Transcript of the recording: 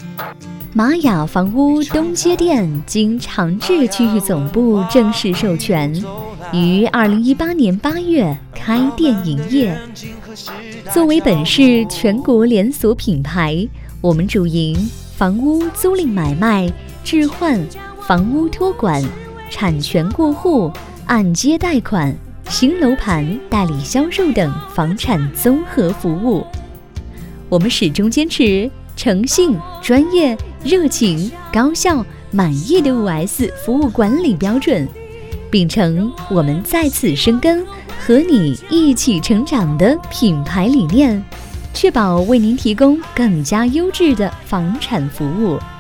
玛雅房屋东街店经长治区域总部正式授权，于2018年8月开店营业。作为本市全国连锁品牌，我们主营房屋租赁买卖、置换、房屋托管、产权过户、按揭贷款、新楼盘代理销售等房产综合服务。我们始终坚持诚信、专业、热情、高效、满意的5S 服务管理标准，秉承我们在此生根、和你一起成长的品牌理念，确保为您提供更加优质的房产服务。